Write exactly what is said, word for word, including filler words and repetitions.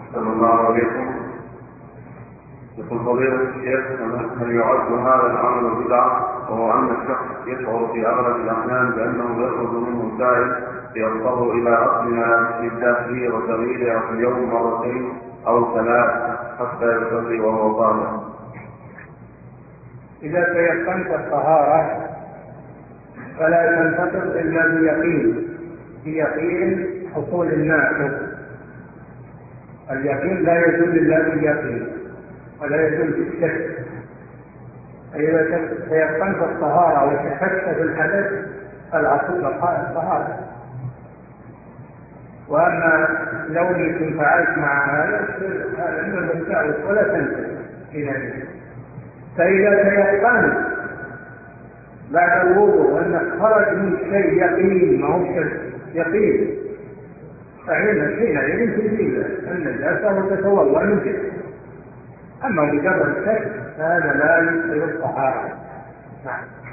صلى الله عليكم. يقول فضيلة الشيخ: هل يعد هذا العمل بدعة، وهو أن الشخص يشعر في أغلب الأحيان بأنه يخرج منه سائل يضطر إلى غسل ملابسه الداخلية وتغييرها في اليوم مرتين أو ثلاث حتى يصلي وهو طالب؟ إذا تيقنت الطهارة فلا تنتقل إلا بيقين بيقين حصول الناقض. اليقين لا يزول إلا باليقين ولا يزول بالشك. إذا تيقنت الطهارة وشككت في الحدث فالعصر الطهارة. وأما لو كنت فعلت مع هذا هذا من المساوس ولا تنتهي إلى. فإذا تيقنت بعد الوضوء أنك خرج من شيء يقين ما هو شك يقين فعلنا حينئذ تزيل النجاسة وتتوضأ من جديد. أما مجرد شك فهذا لا يمكن الطهارة. نعم.